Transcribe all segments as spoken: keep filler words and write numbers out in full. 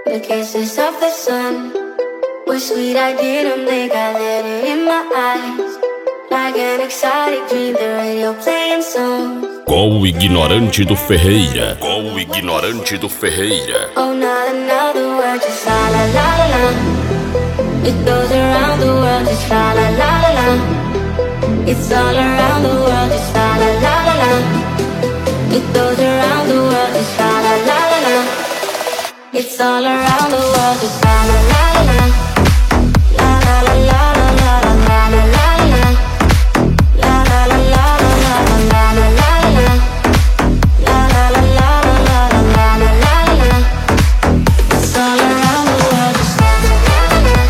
The kisses of the sun were sweet, I didn't think I let it in my eyes. Like an exotic dream, the radio playing songs. Com o ignorante do Ferreira. Com o ignorante do Ferreira. Oh, not another word, just la la la la la. It goes around the world, just la la la la la. It's all around the world, just la la la la la. It goes around the world, just la la la la la. It's all around the world, just la la la la la. La la la la la la la la la la. La la la la la la la la la la. La la la la la la la la la la. It's all around the world, just la la la la la.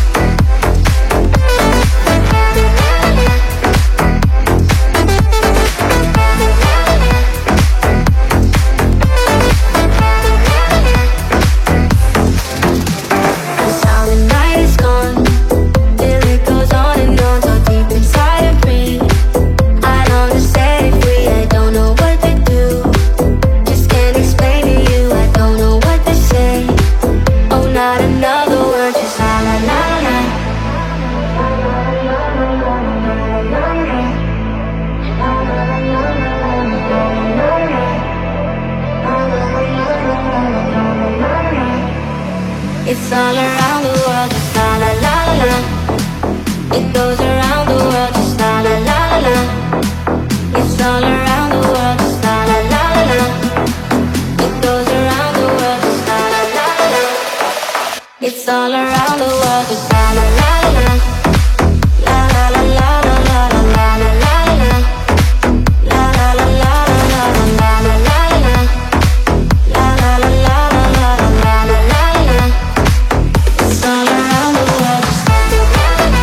It's all around the world, just la la la la la. It goes around the world, just la la la la la. It's all around the world, just la la la la la. It goes around the world, just la la la la la. It's all around the world, just la la la la la. La la la la la la la la la la. La la la la la la la la la la. La la la la la la la la la. It's all around the world, just la la la la.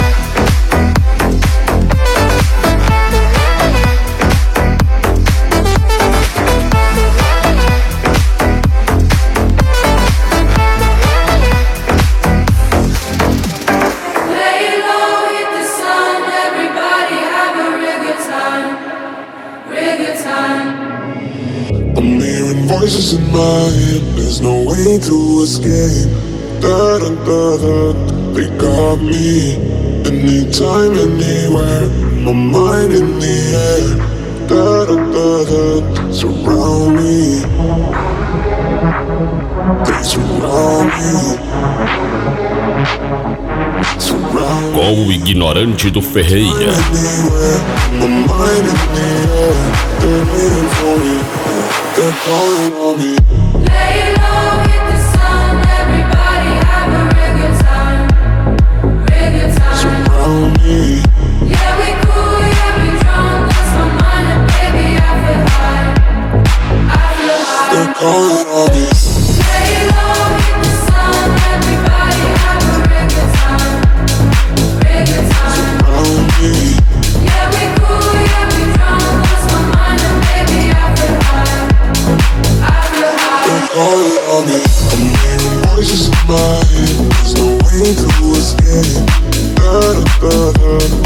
Lay low, hit the sun, everybody have a real good time, real good time. I'm hearing voices in my head, there's no way to escape. Da da da da, they got me. Anytime, anywhere, my mind in the air. Da da da da, surround me. They surround me. Surround me. Com o ignorante do Ferreira. Anywhere, my mind in the air. They're waiting for me. They're calling on me. Lay low, hit the sun, everybody have a real good time, real good time. Surround me. Yeah, we cool, yeah, we drunk, lost my mind and baby I feel high, I feel high. They're calling on me. Lay low, hit the sun, everybody have a real good time, real good time. Surround me. Yeah, we cool, yeah, we drunk, lost my mind and baby I feel high, I feel high. They're calling on me. I'm hearing voices in my head. There's no way to escape. Da da da da.